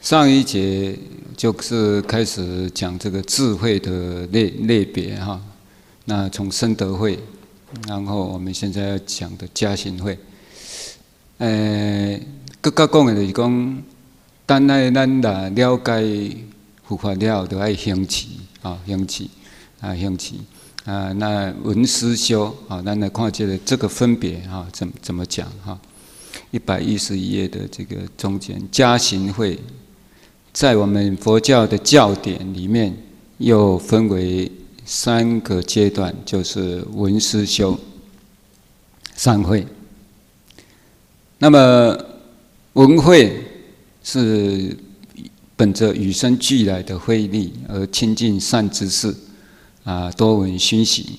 上一节就是开始讲这个智慧的类别哈，那从生德慧，然后我们现在要讲的加行慧。搁较讲的就是讲，等咱啦了解佛法了，就爱行持啊，行持啊，行持啊。那闻思修啊，咱来看这个分别哈，怎么讲哈？111页的这个中间加行慧。在我们佛教的教典里面，又分为3个阶段，就是闻思修3慧。那么闻慧是本着与生俱来的慧力而亲近善知识啊，多闻熏习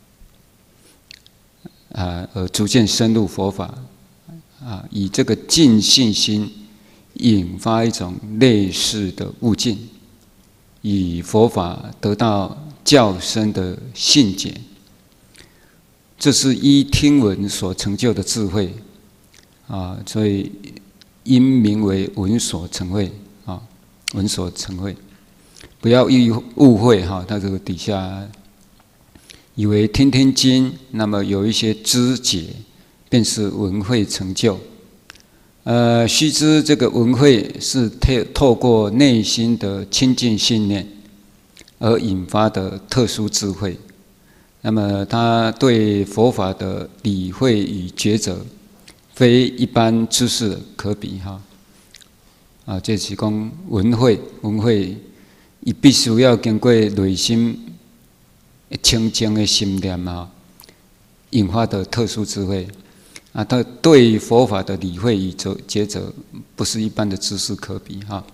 而逐渐深入佛法啊，以这个尽信心。引发一种类似的悟境，以佛法得到较深的信解，这是依听闻所成就的智慧啊，所以因名为闻所成慧啊，闻所成慧，不要误会哈，它这个底下以为听听经，那么有一些知解，便是闻慧成就。须知这个闻慧是透过内心的清净信念而引发的特殊智慧，那么它对佛法的理会与抉择，非一般知识可比哈。啊，这是讲闻慧，伊必须要经过内心清净的心念啊，引发的特殊智慧。啊，他对佛法的理会与抉择，不是一般的知识可比哈。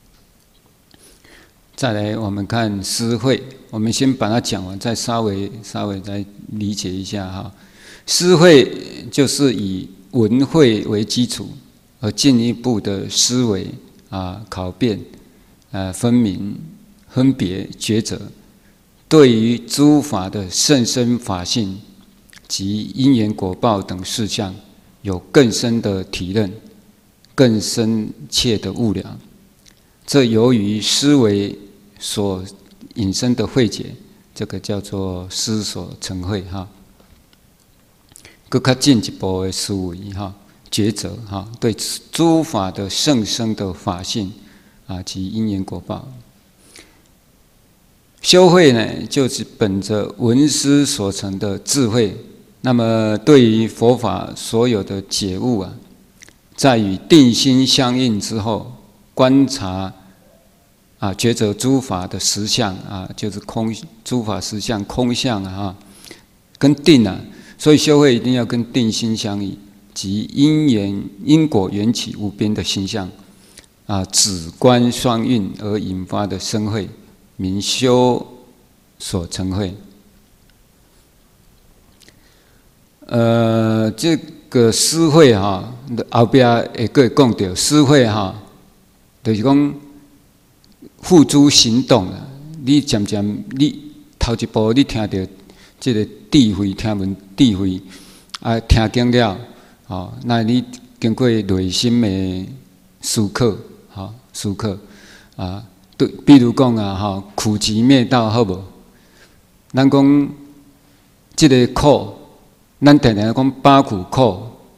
再来，我们看思慧，我们先把它讲完，再稍微再理解一下哈。思慧就是以闻慧为基础，而进一步的思维啊、考辨、分明、分别、抉择，对于诸法的甚深法性。及因缘果报等事项，有更深的体认，更深切的悟了。这由于思维所引申的慧解，这个叫做思所成慧哈。更较进一步的思维哈，抉择哈，对诸法的甚深的法性啊及因缘果报。修慧呢，就是本着闻思所成的智慧。那么，对于佛法所有的解悟啊，在与定心相应之后，观察啊，抉择诸法的实相啊，就是诸法实相空相啊，跟定啊，所以修慧一定要跟定心相应，即因果缘起无边的形象啊，止观双运而引发的生慧，名修所成慧。这个思慧哈，后边会个讲到思慧哈，就是讲付诸行动啦。你渐渐，你头一步你听到这个智慧，听闻智慧啊，听经了，哦，那你经过内心的思考，哈，思考啊，对，比如讲啊，哈，苦集灭道，好无？咱讲这个苦。咱常常讲八苦苦，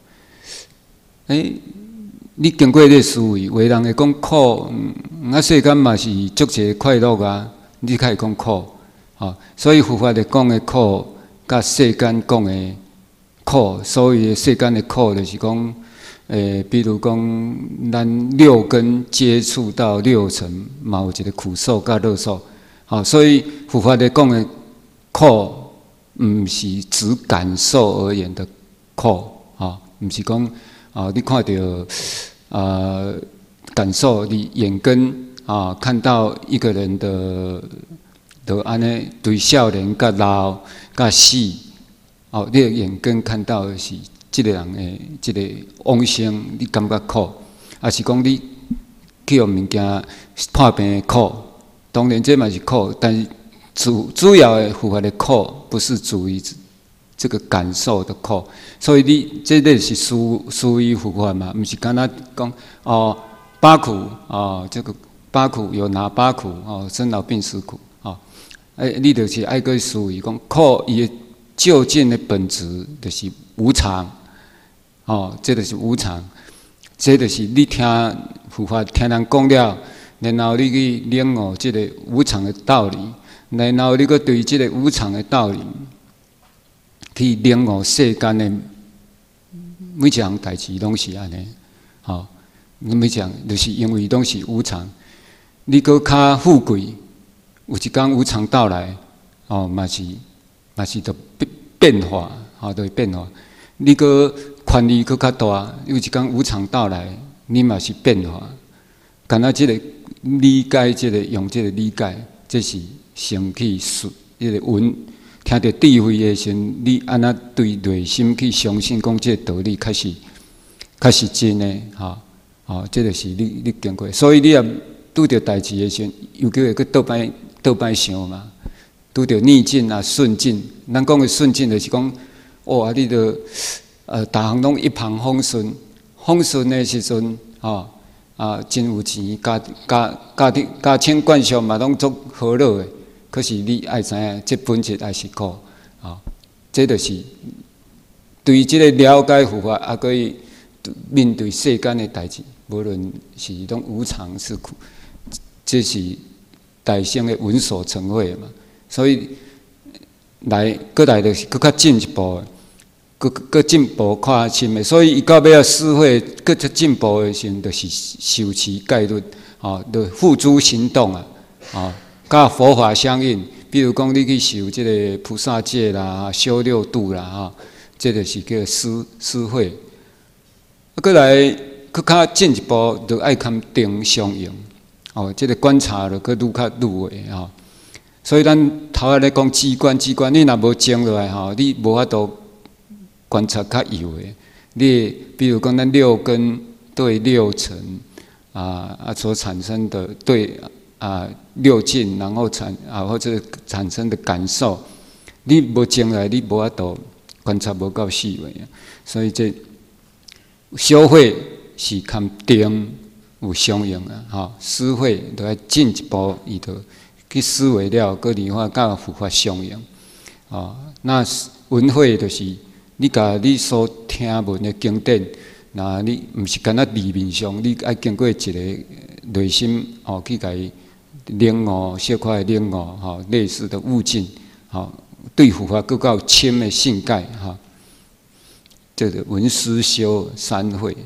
你经过这思维，有的人会讲苦，世间嘛是足侪快乐啊，你开始讲苦，所以佛法咧讲的苦，甲世间讲的苦，所谓世间的苦，就是讲，比如讲咱六根接触到六尘，嘛有一个苦受甲乐受，所以佛法咧讲的苦。唔是指感受而言的苦啊，唔是讲啊，你看到感受，你眼根啊看到一个人的安尼对少年甲老甲死，哦，你的眼根看到的是这个人的这个往生，你感觉苦，还是讲你去用物件破病的苦？当然这嘛是苦，但是。主要的佛法的苦，不是主于这个感受的苦，所以你这类是属于佛法嘛，不是刚才讲哦， 八苦啊，这个八苦有哪八苦哦？生老病死苦啊，你就是爱个思维讲，苦伊究竟的本质就是无常哦，这就是无常，这就是你听佛法听人讲了，然后你去领悟这个无常的道理，然后你个对这个无常的道理去领悟世间的每一项代志拢是安尼，哦。每讲就是因为拢是无常，你搁较富贵，有一天无常到来，哦，嘛是着变化，哦，就会变化。你搁权力搁较大，有一天无常到来，你嘛是变化。敢若即个理解，即个用即个理解，这是升起迄个闻，听到智慧的时，你安那对内心去相信，讲即个道理，开始真的，哈。哦，这就是你经过，所以你也拄着代志的时候，有机会去倒摆想嘛。拄着逆境啊、顺境，咱讲的顺境就是讲，哇，你着逐项拢一帆风顺，风顺的时阵，哦真有钱，家清冠上嘛拢足好乐的。可是你爱知影，这本质还是苦啊。这就是对于这个了解佛法，也可以面对世间的代志。无论是拢无常是苦，这是大乘的闻所成慧嘛。所以过来就是更较进一步的，更进步较深的。所以伊到尾啊，思慧更较进步的时，就是受持戒律，就付诸行动啊，甲佛法相应。比如讲，你去受这个菩萨戒啦、修六度啦，这就是叫思慧。过来。更较进一步，就爱看定相应，这个观察就更愈较入微所以咱头下咧讲机关，你若无静落来你无法度观察较有诶。你比如讲，咱六根对六尘所产生的对六境，然后或者产生的感受，你无静来，你无法度观察无够细微所以修慧。是看定有相应思慧就要进一步，伊就去思维了，搁然后甲佛法相应那闻慧就是你甲你所听闻的经典，那你毋是干那字面上，你爱经过一个内心去甲伊领悟，小可的领悟类似的悟境对佛法更较深的信解这个闻思修三慧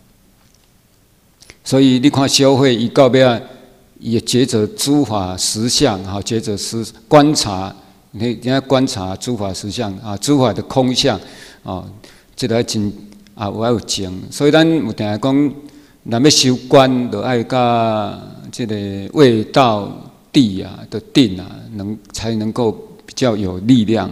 所以你看修慧，伊到尾也觉着诸法实相觉着是观察，你要观察诸法实相诸法的空相这个真有情。所以咱有定讲，若要修观，就爱甲这个位道地的定才能够比较有力量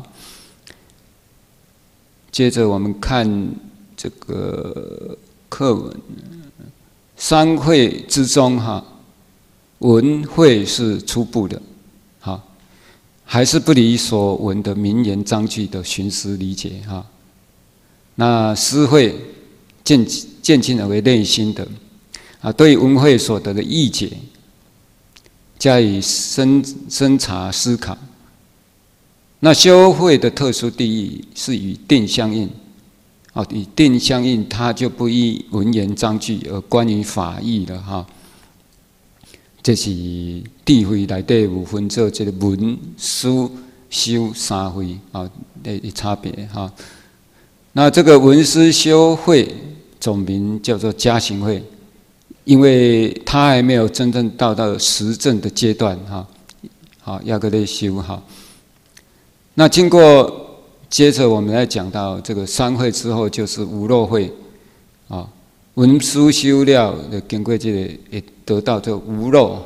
接着我们看这个课文。三慧之中闻慧是初步的还是不离所闻的名言章句的寻思理解那思慧渐进而为内心的对闻慧所得的意解加以深察思考。那修慧的特殊地义是与定相应与定相应，它就不依文言章句而关于法义了这是智慧内底有分做这个文、思、修三慧的差别那这个文思修慧总名叫做加行慧，因为它还没有真正到实证的阶段要搁咧修那经过。接着我们来讲到这个三慧之后，就是无漏慧文思修了，就经过这个也得到这个无漏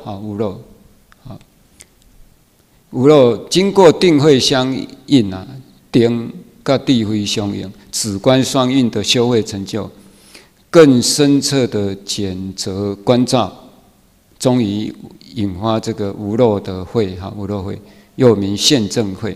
无漏经过定慧相应定跟智慧相应，止观双运的修慧成就，更深彻的检责关照，终于引发这个无漏的慧无漏慧又名现证慧。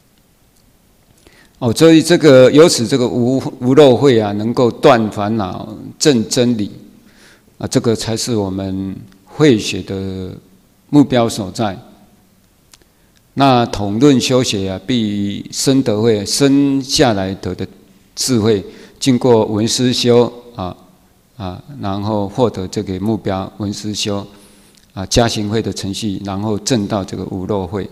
所以由此这个无漏慧能够断烦恼、证真理， 这个才是我们慧学的目标所在。那统论修学必于生德慧，生下来得的智慧，经过闻思修然后获得这个目标，闻思修加行慧的程序，然后证到这个无漏慧。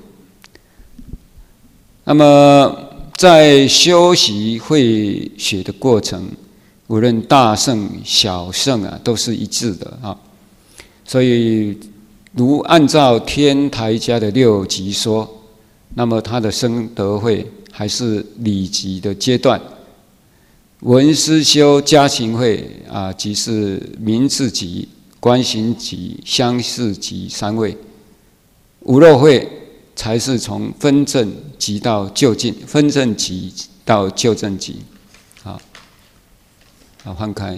那么在修习慧学的过程，无论大乘小乘都是一致的所以如按照天台家的六级说，那么他的生德慧还是理级的阶段，闻思修加行慧即是名字级、观行级、相似级三位，无漏慧才是从分证级到究竟，分证级到究证级。好，翻开。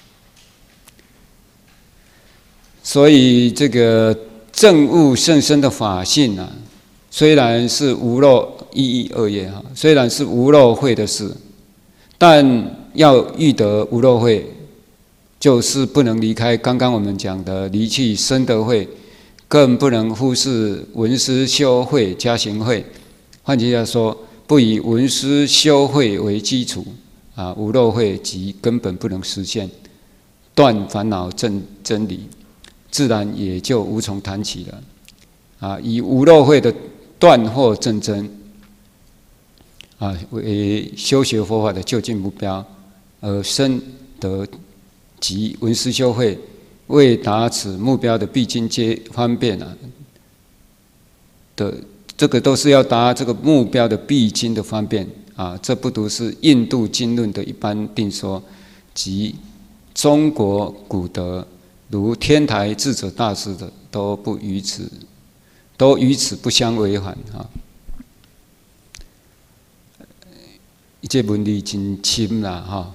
所以这个证悟甚深的法性虽然是无漏112页虽然是无漏慧的事，但要欲得无漏慧，就是不能离开刚刚我们讲的离去生德慧，更不能忽视闻思修慧加行慧。换句话说，不以闻思修慧为基础无漏慧即根本不能实现，断烦恼证真理，自然也就无从谈起了以无漏慧的断惑证真为修学佛法的究竟目标，而生得及闻思修慧为达此目标的必经方便这个都是要达这个目标的必经的方便这不独是印度经论的一般定说，即中国古德如天台智者大师的都与此不相违反这文字真深啦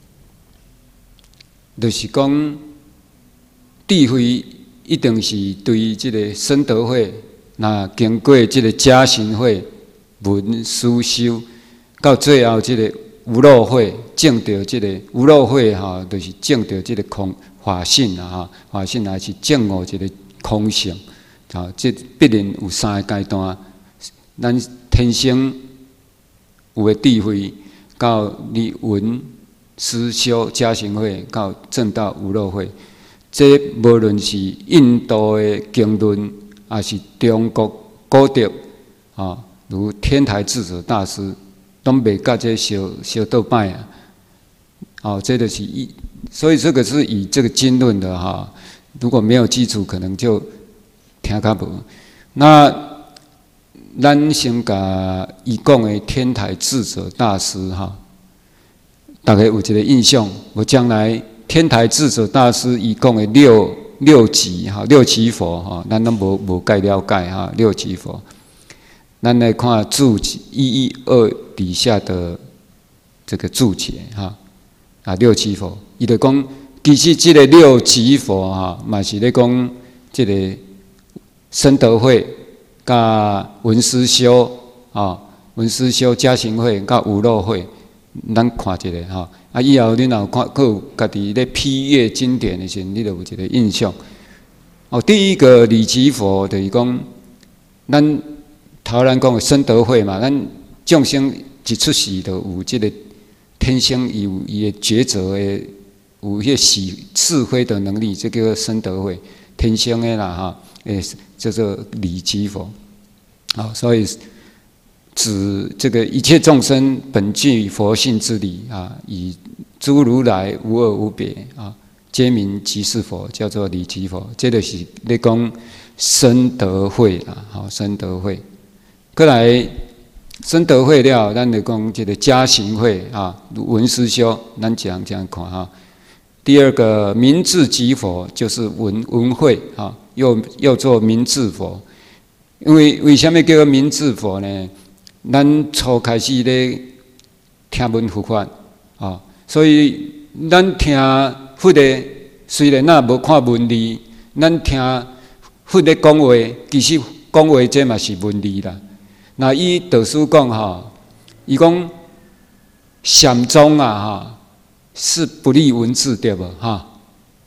就是讲智慧一定是对这个生德慧，那经过这个加行慧、闻思修，到最后这个无漏慧，证到这个无漏慧就是证到这个空法性法性也是证悟这个空性这必然有3个阶段，咱天生有的智慧，到你闻思修加行慧，到证到无漏慧，这无论是印度的经论，还是中国古德如天台智者大师，都袂甲这相倒摆这就是所以这个是以这个经论的如果没有基础，可能就听较无。那咱先甲伊讲的天台智者大师大家有一个印象。我将来天台智者大师伊讲的六级六级佛咱都无介了解六级佛。咱来看注解112底下的这个注解六级佛，伊就讲，其实这个六级佛嘛是咧讲这个生德慧、甲闻思修闻思修加行慧、甲无漏慧，咱看一下以后你若看，佫有家己咧批阅经典的时候，你就有一个印象。第一个理级佛就是讲，咱头咱讲的生德慧嘛，咱众生一出世就有这个天生有伊的抉择的，有迄智慧的能力，这叫生德慧，天生的啦叫做理级佛。所以指这个一切众生本具佛性之理以诸如来无二无别皆名即是佛，叫做理级佛。这就是咧讲生德慧啦，生德慧。过来生德慧了，咱就讲这个加行慧闻思修，咱这样看第二个明智即佛，就是闻慧又做明智佛。因为什么叫做明智佛呢？咱初开始咧听闻佛法所以咱听佛的，虽然无看文字，咱听佛的讲话，其实讲话这嘛是文字啦。那以道师讲伊讲禅宗是不立文字对无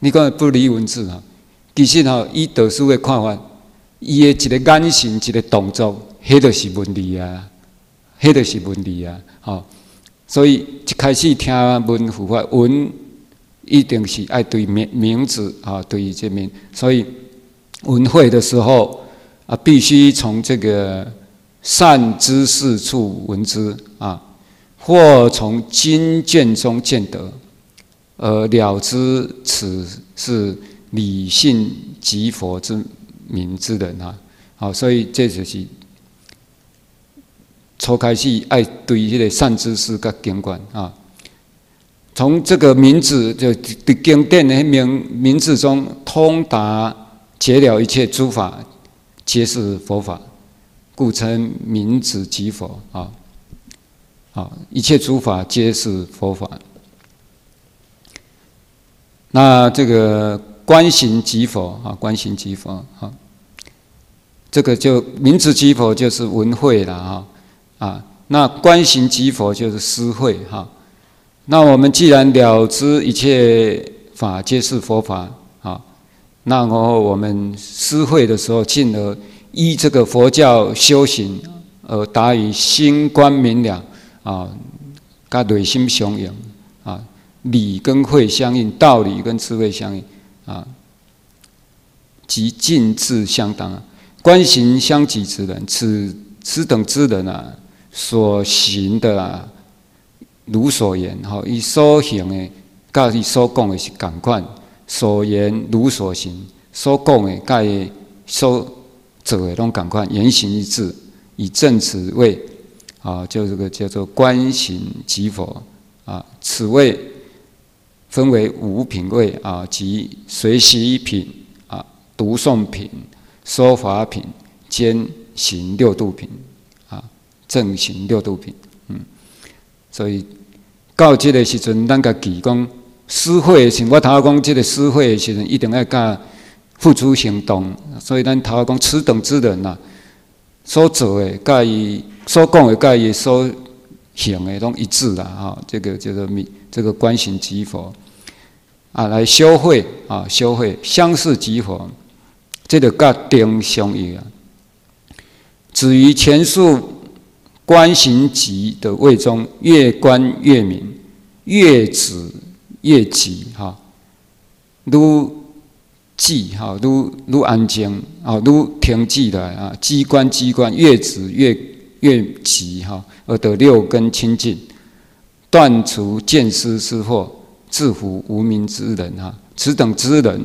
你讲不离文字哈，其实哈，以道师的看法，伊的一个眼神、一个动作，迄就是文理啊，迄就是文理啊，吼。所以一开始听文护法，文一定是爱对名字啊，对这名，所以文会的时候啊，必须从这个善知识处闻之啊，或从经卷中见得，而了知此是理性即佛之名之人啊。好，所以这就是初开始爱对迄个善知识甲经观啊。从这个名字就经典的名字中通达解了一切诸法，皆是佛法，故称名字即佛啊。好，一切诸法皆是佛法。那这个观行即佛啊，观行即佛啊，这个就名字即佛就是闻慧了啊。那观行即佛就是思慧哈。那我们既然了知一切法皆是佛法啊，那么我们思慧的时候，进而依这个佛教修行而达于心观明了啊，跟内心相应啊，理跟慧相应，道理跟智慧相应啊，即尽智相当啊。观行相即之人，此等之人啊，所行的啊，如所言，伊所行的，甲伊所讲的是同款；所言如所行，所讲的甲伊所做的拢同款，言行一致，以正此谓啊，就这个叫做观行即佛啊。此谓分为五品位啊，即随喜品啊、读诵品、说法品、兼行六度品啊，正行六度品。所以到这个时阵，咱家己讲思慧的时候，我头讲这个思慧的时阵，一定要甲付诸行动。所以咱头讲此等之人啊，所做的甲伊所讲的甲伊所行的拢一致啦哈。这个叫做这个观行即佛啊，来修慧啊，修慧相似即佛，这个甲定相异啊。至于前述观行即的位中，越观越明，越止越寂哈，愈寂哈，愈安静啊，愈停寂来啊，机观越止越寂哈，而得六根清净，断除见思之惑，制服无明之人哈。此等之人，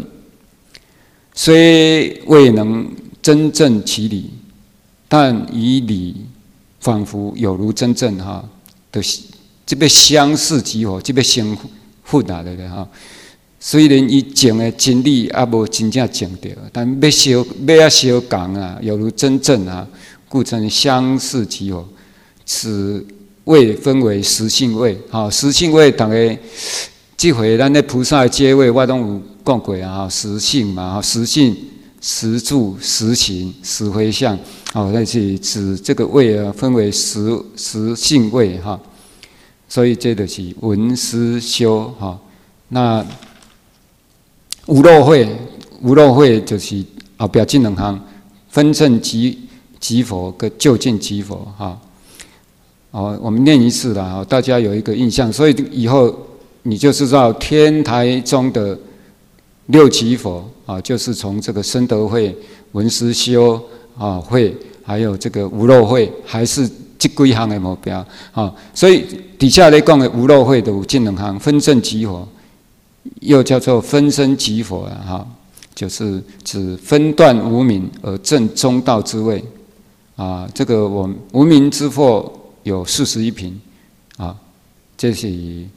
虽未能真正其理，但以理仿佛有如真正哈，就是这要相似即佛，这要成佛啊的哈。虽然伊证的真理也无真正证到，但要相共啊，有如真正啊，故称相似即佛。此位分为实性位，哈，实性位大家这回咱的菩萨的阶位我拢有讲过啊，实性嘛，实性、实住、实行、实回向。好，那是指这个位啊，分为实性位哈，所以这就是闻思修哈。那无漏慧就是后边这两项，分正即佛跟究竟即佛哈。哦，我们念一次啦，大家有一个印象，所以以后你就知道天台中的六即佛啊，就是从这个深德慧、闻思修啊慧，还有这个无漏慧，还是这几项的目标啊。所以底下来讲的无漏慧的有这两项，分正即佛，又叫做分身即佛啊，哈，就是指分断无明而证中道之位啊。这个我们无明之惑有41品啊，这是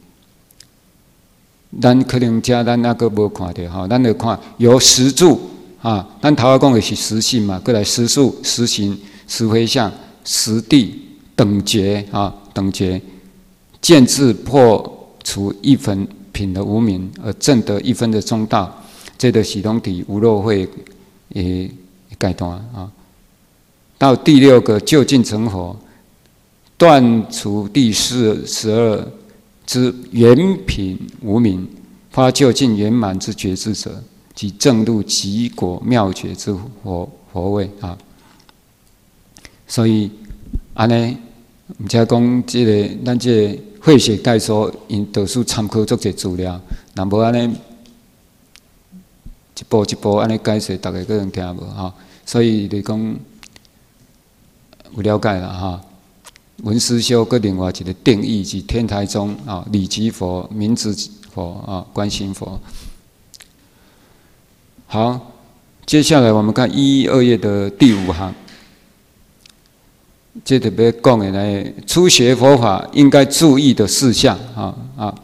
咱可能遮咱那个无看到哈，咱就看由实住啊，咱头讲的是实性嘛，过来实数、实行、实回向、实地等觉啊，等觉见智破除一分品的无明，而证得一分的中道，这个是拢伫无漏慧的阶段啊。到第六个究竟成佛，断除第42之原品无明， 发究竟圆满之觉知者，即证入极果妙觉之佛位啊。所以安尼，毋则讲咱这个慧学概说，因导师参考足侪资料，若无安尼一步一步安尼解说，大家可能听无哈。所以你讲有了解啦哈。文思修搁另外一个定义是天台宗啊，理即佛、明直佛啊、观心佛。好，接下来我们看112页的第5行，这特别讲的呢，初学佛法应该注意的事项啊。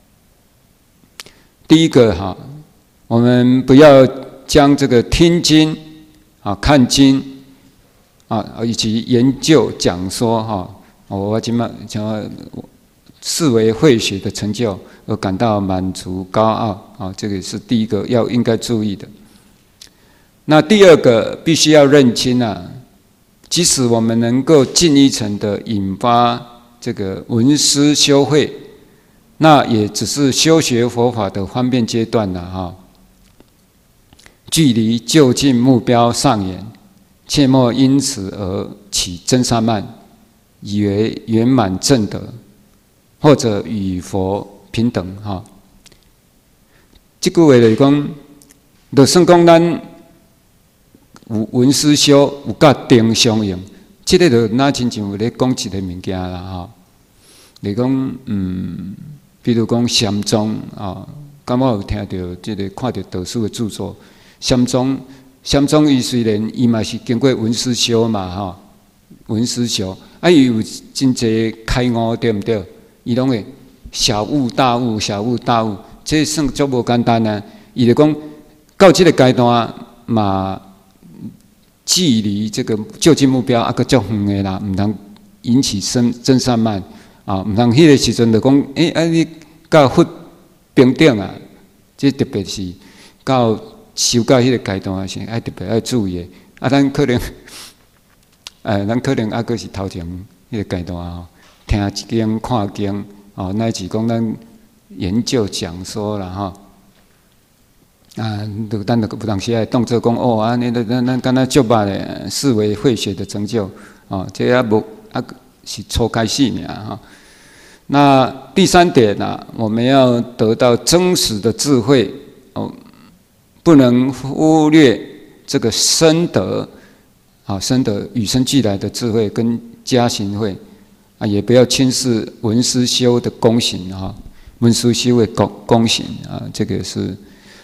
第一个哈，我们不要将这个听经啊、看经啊，以及研究讲说哈，我今嘛将视为慧学的成就而感到满足高傲啊，这个是第一个应该注意的。那第二个必须要认清啊，即使我们能够进一层的引发这个闻思修慧，那也只是修学佛法的方便阶段了哈。距离就近目标尚远，切莫因此而起真善慢，以为圆满正德，或者与佛平等哈。这句话就是讲，就算讲咱有闻思修，有甲定相应，这个就那亲像有咧讲一个物件啦哈。你讲比如讲禅宗啊，敢我有听到这个看到导师的著作，禅宗伊虽然伊嘛是经过闻思修嘛哈，闻思修啊，伊有真侪开悟对毋对？伊拢会小悟大悟，小悟大悟，这算足无简单啊！伊就讲到这个阶段嘛。距离这个就近目标啊，个足远的啦，唔通引起真善慢啊，唔通迄个时阵就讲，你到佛平等啊，这特别是到修到迄个阶段时，爱特别爱注意的。啊，咱可能，咱可能啊，阁是头前迄个阶段吼，听经看经哦，乃至讲咱研究讲说啦吼。啊，咱就有当时爱当作讲哦，安尼咱敢若足捌咧，视为慧学的成就哦，这也无是初开始尔哈。那第三点啊，我们要得到真实的智慧哦，不能忽略这个深德啊，深德与生俱来的智慧跟加行慧啊，也不要轻视闻思修的功行哈，闻思修的功行啊，这个是。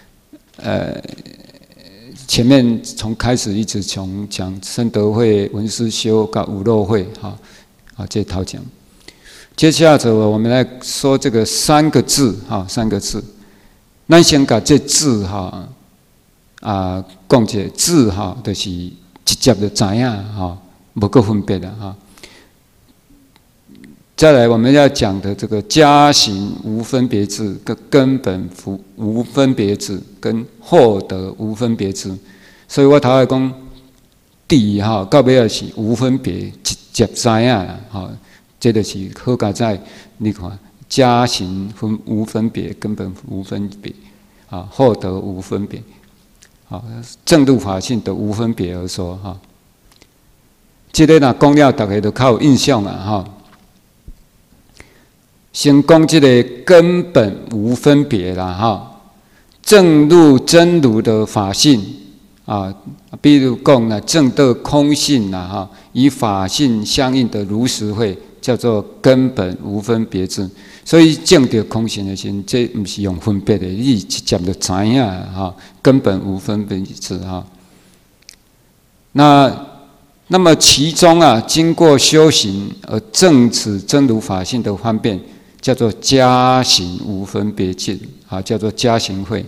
前面从开始一直从讲深德会、闻思修到无漏会，这套讲。接下来我们来说这个3个字，3个字。咱先把这字讲一个字就是直接就知影无够分别的哈。再来，我们要讲的这个加行无分别智，跟根本无分别智，跟后得无分别智。所以我头来讲，第一到尾是无分别，直接知影这就是好加在你看加行无分别，根本无分别后得无分别正入法性的无分别而说这个若讲了，大家都较有印象啦先讲这个根本无分别啦正入真如的法性比如讲正得空性啦以法性相应的如实慧，叫做根本无分别智。所以证得空性的时候，这不是用分别的，你直接就知影根本无分别智那么其中经过修行而证此真如法性的方便，叫做加行无分别智叫做加行慧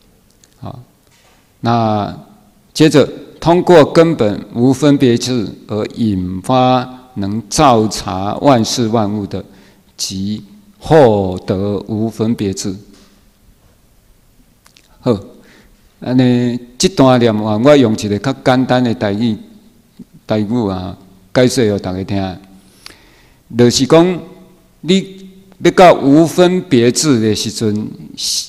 那接着通过根本无分别智而引发能照察万事万物的，即后得无分别智。好，安尼这段念我用一个较简单的台语解释给大家听，就是讲你要到无分别智的时阵，其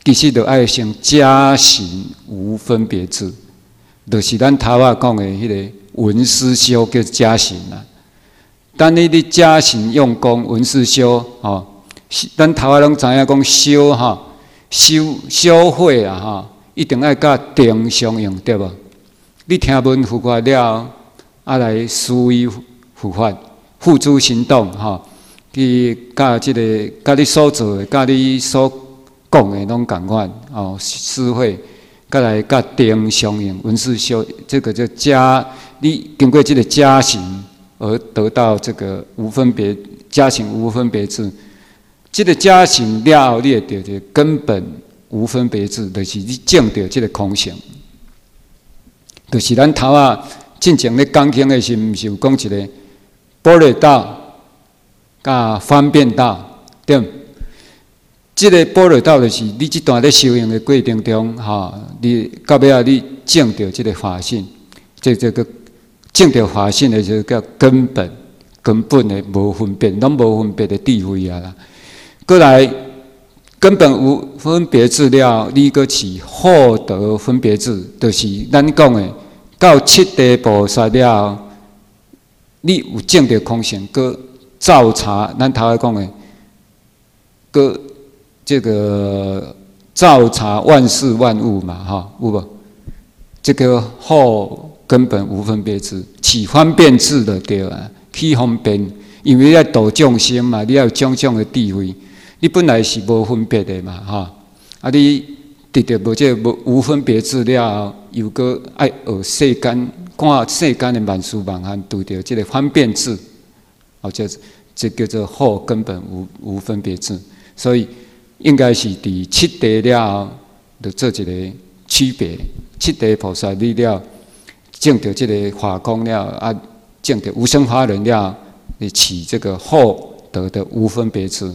其实就爱成假行无分别智，就是咱头仔讲的迄个文思修叫假行啦。等你假行用功，文思修吼，咱头仔拢知影讲修哈，修会啊哈，一定爱甲定相应，对无？你听闻佛法了，来思维佛法，付诸行动哈。去甲即个，甲你所做的，甲你所讲的拢共款哦。思会，甲来甲定相应，文思修，这个叫假。你经过这个假行而得到这个无分别，假行无分别智。这个假行了后，你会得着根本无分别智，就是你证到这个空性。就是咱头仔进前咧讲经的时，毋是有讲一个般若道。甲方便道，对，即个般若道就是你这段咧修行的过程中，你到尾啊，你证到即个法性，这个证到法性的就叫根本的无分别，拢无分别的智慧啊啦。过来根本无分别智了，你搁起获得分别智，就是咱讲的到七地菩萨了，你有证到空性，搁照察，咱头仔讲的，个这个照察万事万物嘛，有无？这个后根本无分别智，起方便智的对啊，起方便，因为要度众生嘛，你要有种种的智慧，你本来是无分别的嘛，你得到无这无分别智了，又搁爱学世间，看世间的万事万行，拄到这个方便智。这叫做后根本无分别智，所以应该是伫七地了后，就做一个区别。七地菩萨你了，证到这个法空了，证到无生法忍了，你起这个后得的无分别智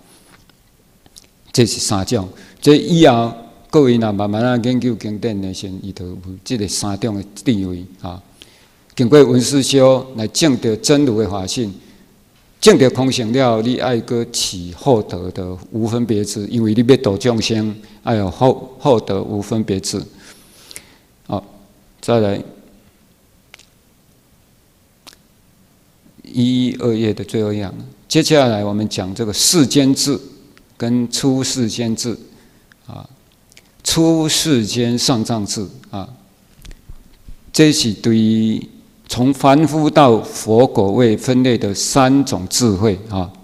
这是三种。这以后各位若慢慢研究经典的时，伊就有这个三种的地位经过文思修来证到真如的法性。证到空性了，你爱搁起获得的无分别智，因为你要度众生，爱有获得无分别智。再来112页的最后一样，接下来我们讲这个世间智跟出世间智出世间上上智这是对于从凡夫到佛果位分类的3种智慧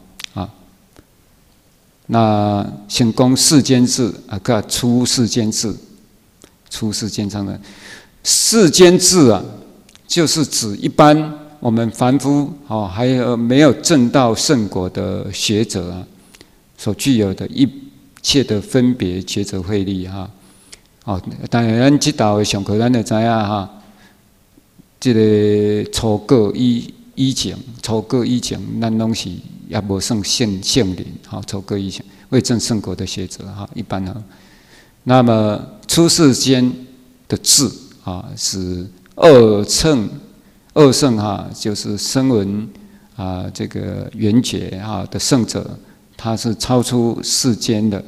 那先讲世间智甲出世间智，出世间上的世间智就是指一般我们凡夫还有没有证到圣果的学者所具有的一切的分别抉择慧力当然咱这道的上课咱就知影这个初果以前，初果以前，咱拢是也无算圣灵，初果以前未证圣果的学者一般那么出世间的智是二乘就是声闻这个缘觉的圣者，他是超出世间的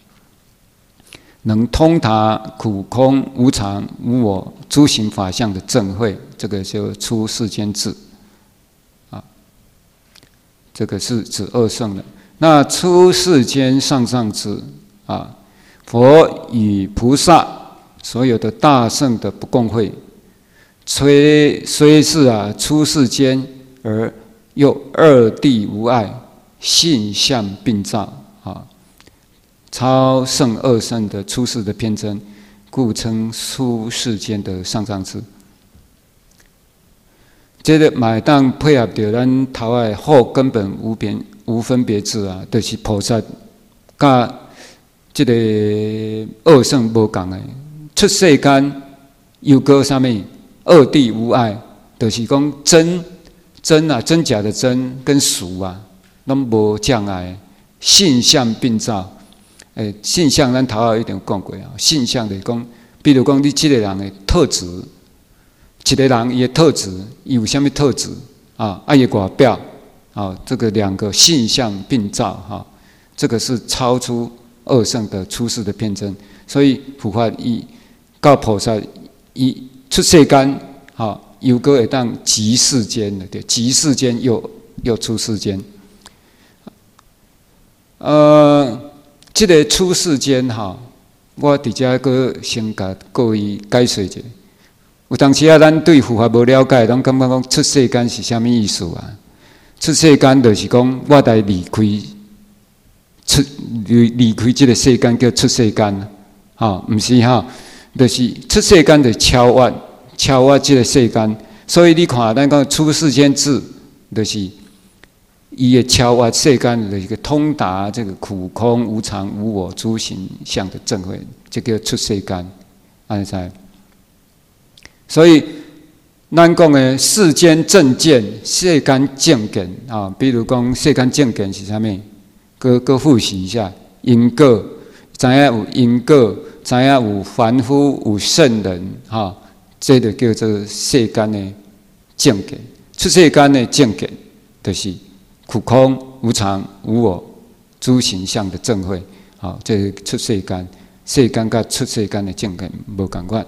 能通达苦空无常无我诸行法相的正慧，这个就出世间智这个是指二圣的。那出世间上上智佛与菩萨所有的大圣的不共会，虽是出世间，而又二谛无碍，性相并照超胜二圣的出世的偏真，故称出世间的上上智。这个嘛会当配合着咱头的后根本无分别智就是菩萨甲这个二圣无共的。出世间又搁啥物？二谛无碍，就是讲真假的真跟俗拢无障碍，性相并照。性相咱头下一定讲过性相就是讲，比如讲你这个人的特质，一个人伊的特质，伊有啥物特质伊的外表这个两个性相并照这个是超出二圣的出世的片征。所以普法伊告菩萨伊出世间，又搁会当极世间的，对，极世间又出世间。这个出世间我伫遮搁先甲各位解说一下。有当时咱对佛法无了解，拢感觉讲出世间是啥物意思啊？出世间就是讲我来离开这个世间叫出世间，毋是就是出世间就超越这个世间。所以你看，咱讲出世间智，就是伊会超越世间的一个通达这个苦空无常无我诸行相的正慧，这叫出世间，安尼知？所以，咱讲的世间正见、世间正见比如讲世间正见是啥物？搁复习一下因果，知影有因果，知影有凡夫、有圣人，这就叫做世间的正见。出世间的正见，就是苦空、无常、无我、诸行相的正慧。这是出世间，世间甲出世间的正见无共款。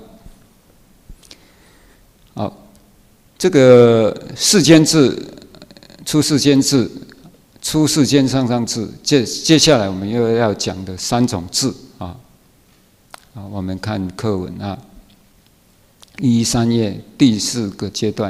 这个世间智、出世间智、出世间上上智，接下来我们又要讲的三种智我们看课文113页第4个阶段。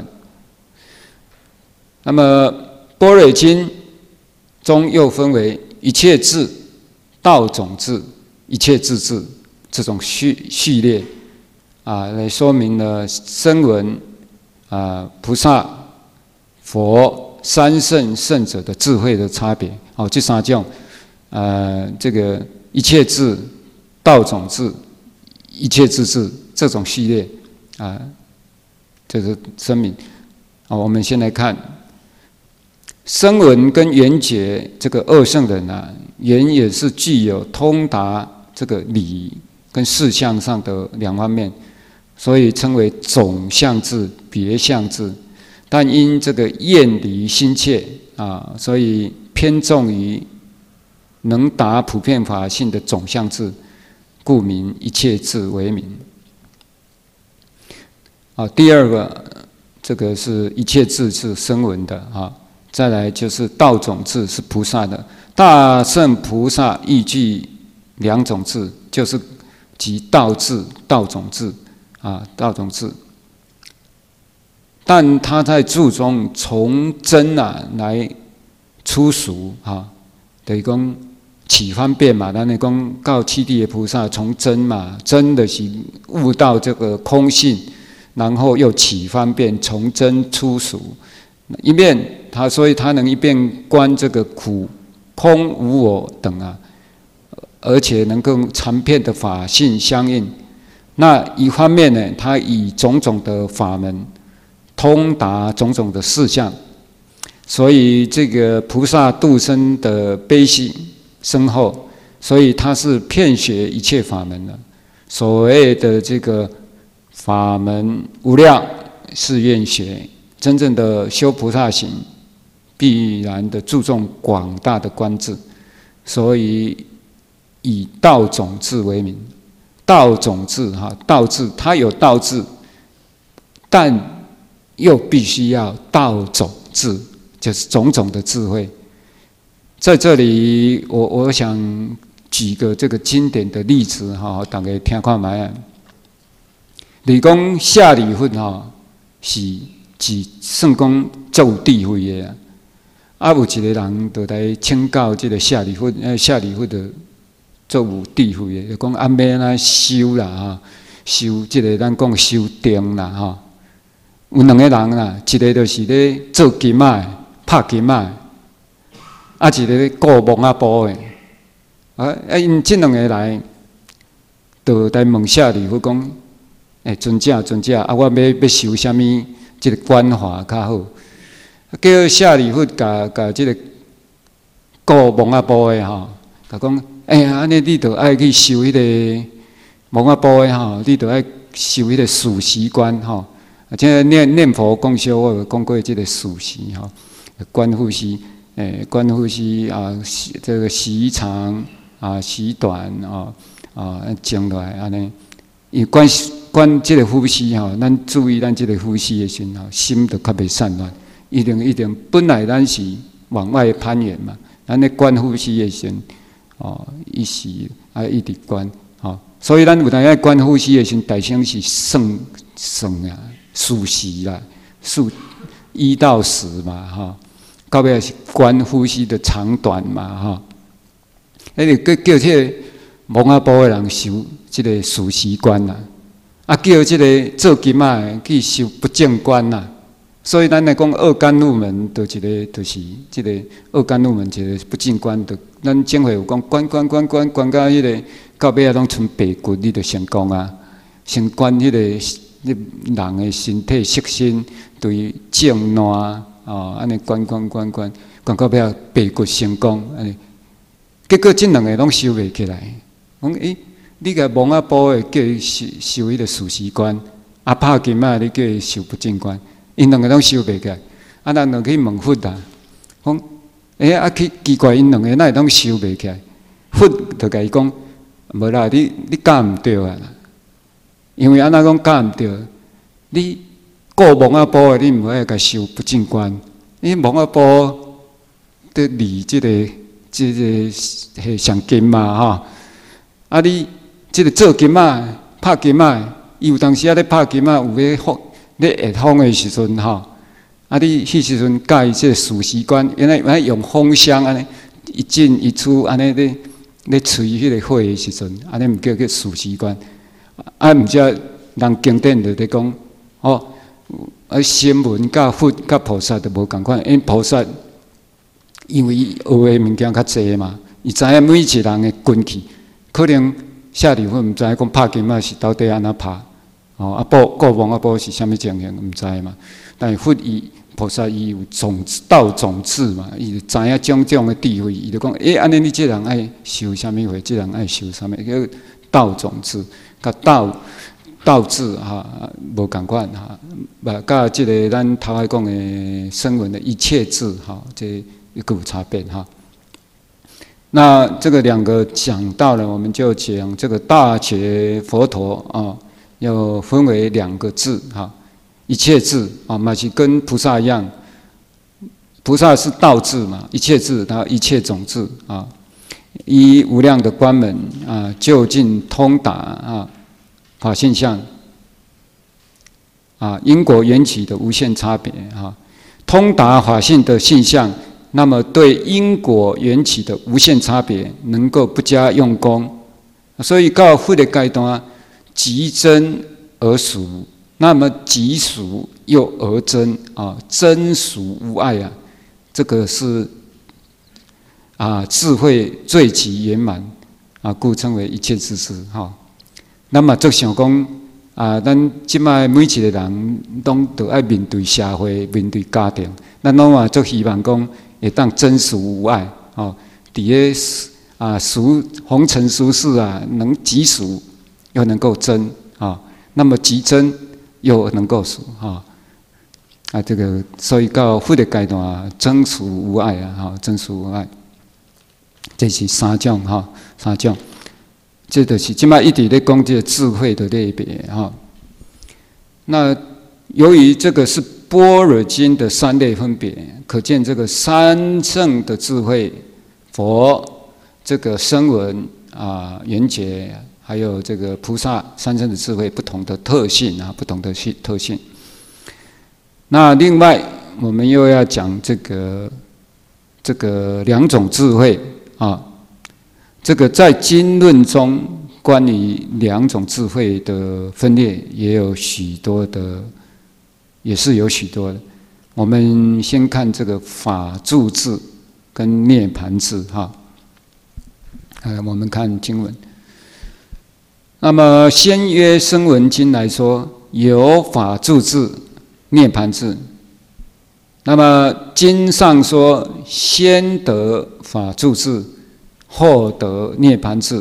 那么般若经中又分为一切智、道种智、一切智智这种序列来说明了声闻菩萨、佛、三圣圣者的智慧的差别。这三种这个一切智、道种智、一切智智这种序列这是声明。我们先来看声闻跟缘觉这个二圣人缘也是具有通达这个理跟事相上的两方面，所以称为总相智、别相智。但因这个厌离心切所以偏重于能达普遍法性的总相智，故名一切智为名。第二个，这个是一切智是声闻的再来就是道种智是菩萨的。大圣菩萨亦具两种智，就是即道智、道种智道种智。但他在注中从真来出俗等于讲起方便嘛，咱来讲到七地的菩萨从真嘛，真的是悟到这个空性，然后又起方便，从真出俗，一面所以他能一边观这个苦、空、无我等而且能够常遍的法性相应。那一方面呢，他以种种的法门通达种种的事项，所以这个菩萨度生的悲喜深厚，所以他是遍学一切法门的。所谓的这个法门无量是愿学，真正的修菩萨行，必然的注重广大的观智，所以以道种智为名。道种智道智它有道智，但又必须要道种智，就是种种的智慧。在这里我想举个这个经典的例子大家听看卖你讲舍利弗是算讲足有智慧的有一个人就来请教这个舍利弗，舍利弗的足有智慧的，就讲要安怎修啦修这个咱讲修定啦有两个人一个就是咧做金拍金一个咧顾木布的因这两个来，就来问舍利弗讲：尊者，我要修啥物？这个观法较好。叫舍利弗甲这个顾木布的甲讲：安尼你就爱去修迄个木布的你就爱修迄个数息观即念佛讲修，我有讲过这个数息观呼吸，观呼吸这个习常时段静落来安尼，伊管即个呼吸咱注意咱即个呼吸的时候，心就较袂散乱。一定，本来咱是往外攀援嘛，咱咧管呼吸的时候，一时一直管，所以咱有当咧管呼吸的时候，大声是算啊，数时啦，数1到10嘛，到尾是管呼吸的长短嘛，迄个叫这个蒙阿波的人修这个数时观啦，叫这个做金仔去修不正观啦。所以咱来讲二甘露门，就是这个二甘露门一个不正观的。咱正会有讲观到迄个到尾拢剩白骨，你就成功啊！先观迄个人的身体色身对正乱安尼观到尾白骨成功安尼。结果这两个拢修袂起来。讲你甲蒙阿波的叫伊修迄个事实观，拍金仔你叫伊修不正观。因两个拢修袂起来，咱就去问佛啦。讲，奇怪，因两个哪会拢修袂起来？佛就甲伊讲，无啦，你教毋对啊啦。因为安怎讲教毋对？你顾蒙阿波的，你毋爱甲修不正观。因为蒙阿波得离这个上根嘛，你这个做金仔、拍金仔，伊有当时咧拍金仔有咧咧下风的时阵你迄时阵教伊这个事实观，原来用风箱安尼一进一出安尼咧吹迄个火的时阵，安尼毋叫事实观。毋则人经典就咧讲，声闻甲佛甲菩萨就无共款，因菩萨因为伊学的物件较济嘛，伊知影每一个人的根器，可能舍利弗毋知影讲拍金仔是到底安怎拍。国王阿波是虾米情形？毋知嘛？但是佛菩萨伊有道种子嘛，伊知影种种的智慧，伊就讲：安尼你这人爱修虾米货，这人爱修虾米？叫道种子，甲道智无共款甲这个咱头下讲的声闻的一切智这一个有差别那这个两个讲到了，我们就讲这个大觉佛陀要分为2个字一切智嘛是跟菩萨一样，菩萨是道智嘛，一切智它一切种智依无量的观门究竟通达法现象因果缘起的无限差别通达法性的现象，那么对因果缘起的无限差别能够不加用功，所以到佛的阶段即真而俗，那么即俗又而真真俗无碍这个是智慧最极圆满故称为一切智智那么就想讲咱即摆每一个人拢都爱面对社会，面对家庭，咱拢就希望讲会当真俗无碍伫个俗红尘俗世能即俗又能够真那么即真又能够俗这个所以到佛的阶段真俗无碍真俗无碍，这是3种3种，这就是即摆一直咧讲这个智慧的类别那由于这个是般若经的3类分别，可见这个三乘的智慧，佛这个声闻缘觉。还有这个菩萨三乘的智慧不同的特性不同的特性。那另外我们又要讲这个2种智慧这个在经论中关于2种智慧的分裂也有许多的，也是有许多的。我们先看这个法住智跟涅盘智我们看经文。那么先约声闻经来说，有法住智、涅盘智。那么经上说，先得法住智，后得涅盘智。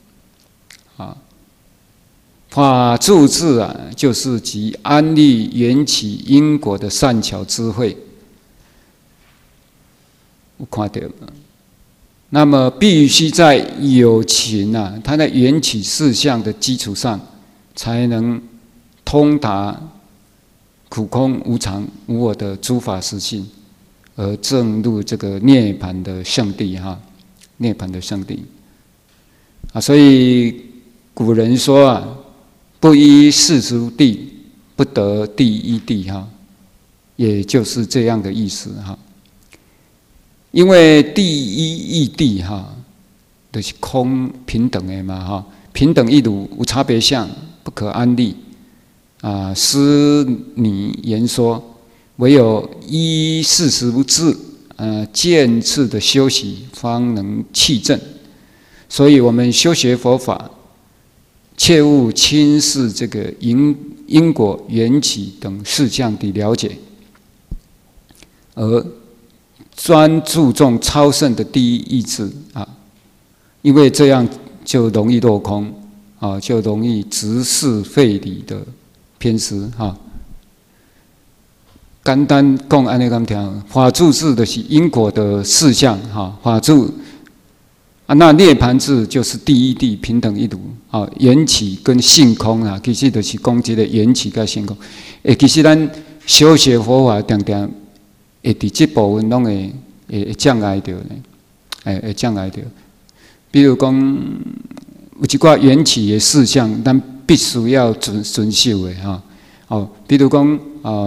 法住智就是即安立缘起因果的善巧智慧。有看到吗？ 那么必须在有情啊，它在缘起事相的基础上，才能通达苦空无常无我的诸法实性，而证入这个涅槃的圣地哈，涅槃的圣地啊。所以古人说啊，不依世俗谛，不得第一谛哈，也就是这样的意思哈。因为第一义谛哈，就是空平等的嘛哈，平等一如，无差别相，不可安立啊。师尼言说，唯有依事实不治渐次的修习，方能契正。所以我们修学佛法，切勿轻视这个因果缘起等事项的了解，而专注重超胜的第一意志啊，因为这样就容易落空啊，就容易直视废理的偏失哈。简单讲安尼咁条，法住智就是因果的事项哈，法住啊，那涅槃智就是第一谛平等一如啊，缘起跟性空啊，其实就是讲这个缘起跟性空。其实咱修学佛法常常会伫这部分拢会障碍到呢，会障碍到。比如讲，有一寡缘起的事项，咱必须要遵守的哈。哦，比如讲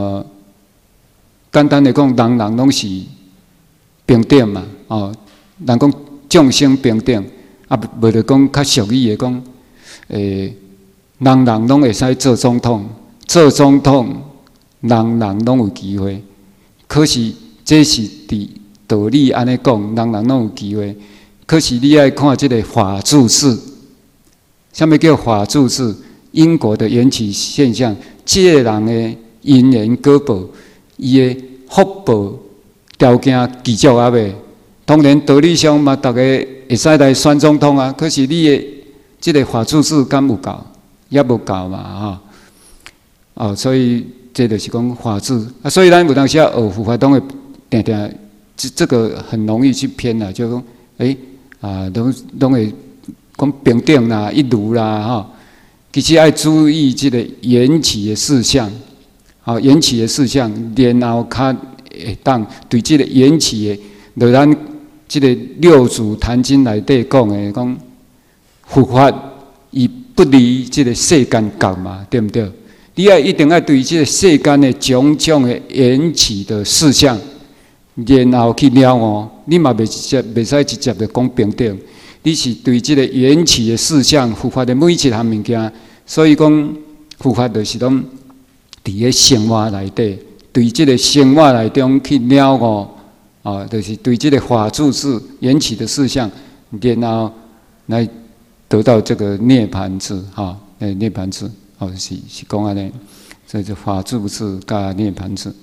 简单的讲，人拢是平等嘛，哦，人讲众生平等，啊，无就讲较俗语的讲，人拢会使做总统，做总统，人拢有机会。可是这是伫道理安尼讲，人拢有机会。可是你爱看这个法住智，什么叫法住智？因果的缘起现象，这个人的因缘果报，伊的福报条件具足啊未？当然道理上嘛，大家会使来选总统啊。可是你的这个法住智敢有够？也无够嘛哈。所以这就是讲法治啊。所以咱有当时学佛法，都会定定这个很容易去偏啦，就讲拢会讲平等啦、一如啦哈。其实要注意这个缘起的事项，缘起的事项，然后较会当对这个缘起的，就咱这个六祖坛经内底讲的，讲佛法伊不离这个世间觉嘛，对不对？你一定要对这个世间的种种的缘起的事项，然后去了悟。你嘛袂使直接的讲平等，你是对这个缘起的事项，佛法的每一项物件。所以讲，佛法就是讲，伫个生活内底，对这个生活内中去了悟，就是对这个法住智缘起的事项，然后来得到这个涅槃智哈，涅槃智是讲安尼，所以就法住智加涅槃智。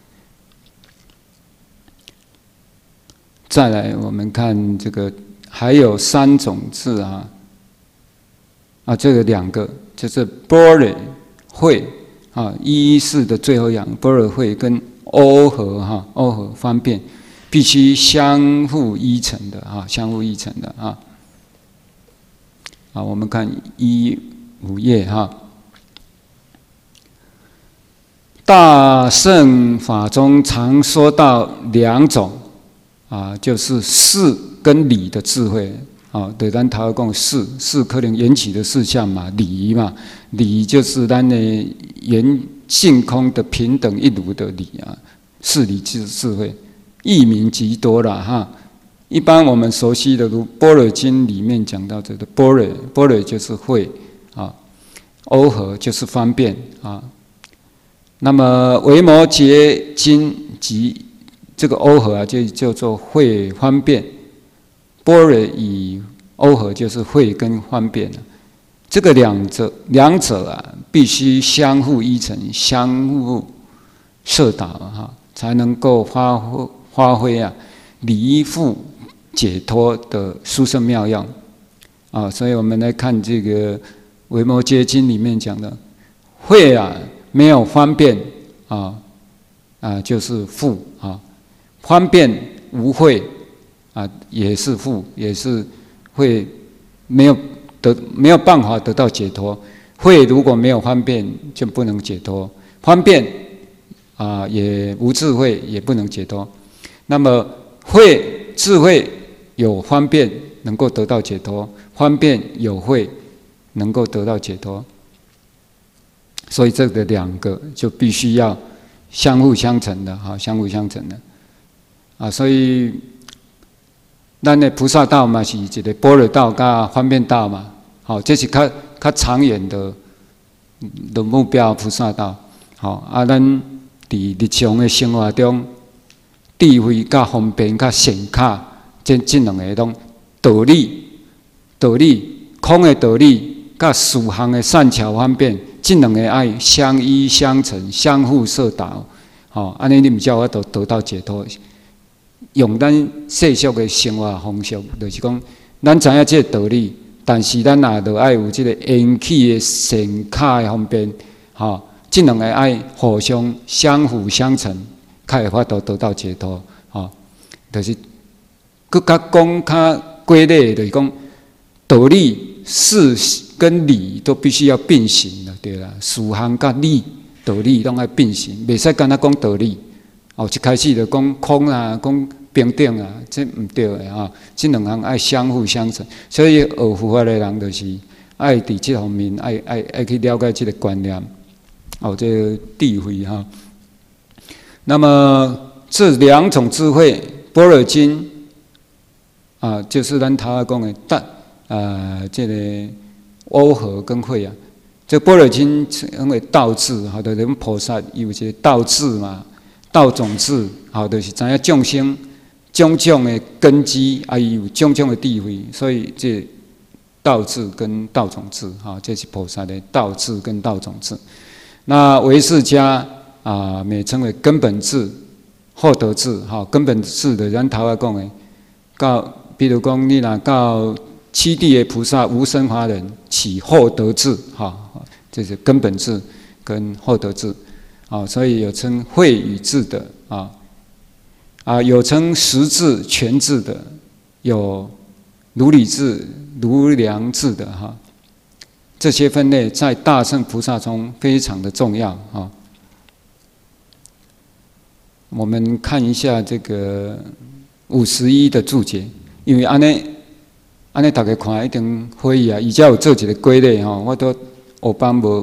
再来，我们看这个还有3种智这个2个就是般若慧一四的最后样般若慧跟耦合耦合方便，必须相互依存的相互依存的我们看15页大乘法中常说到2种就是事跟理的智慧对咱头讲事可能缘起的事项嘛，理嘛，理就是咱的性空的平等一如的理事理智慧，义名极多啦一般我们熟悉的如《般若经》里面讲到这个般若就是慧耦合就是方便那么《维摩诘经》及这个耦合就叫做慧方便，般若与耦合就是慧跟方便这个两者必须相互依存，相互摄导才能够发挥离缚解脱的殊胜妙用所以我们来看这个《维摩诘经》里面讲的慧没有方便就是缚方便无慧也是负，也是会没有办法得到解脱。慧如果没有方便，就不能解脱；方便也无智慧，也不能解脱。那么智慧有方便，能够得到解脱；方便有慧，能够得到解脱。所以这个两个就必须要相互相成的，相互相成的所以咱的菩萨道嘛，是一个般若道跟方便道嘛。这是较长远的目标，菩萨道。咱伫日常的生活中，智慧甲方便甲显卡，这两个拢道理，空的道理甲事行的善巧方便，这两个爱相依相成，相互摄导。安尼你们才有法度得到解脱。用咱世俗的生活方式，就是讲，咱知影这个道理。但是咱也着爱有这个缘起的善巧的方便，这两个爱互相相辅相成，才会法度得到解脱。就是更加讲较归类，就是讲道理、事跟理都必须要并行了，对啦。事行甲理、道理拢爱并行，袂使干那讲道理。一开始就讲空讲平等这唔对的这两项爱相互相成，所以学佛法的人就是爱伫这方面爱去了解这个观念，这个智慧那么这两种智慧，般若经就是咱头仔讲的这个欧和跟慧这般若经称为道智就是菩萨有一个道智嘛，道种智就是知影众生种种的根基，有种种的智慧，所以这道智跟道种智这是菩萨的道智跟道种智。那唯识家美称为根本智、后得智根本智的咱头仔讲的，比如讲你若到七地的菩萨无生法忍起后得智这是根本智跟后得智所以有称慧与智的有称实智、全智的，有如理智、如量智的这些分类在大乘菩萨中非常的重要我们看一下这个51的注解，因为安尼大家看一定会议伊才有做一个归类我都有帮无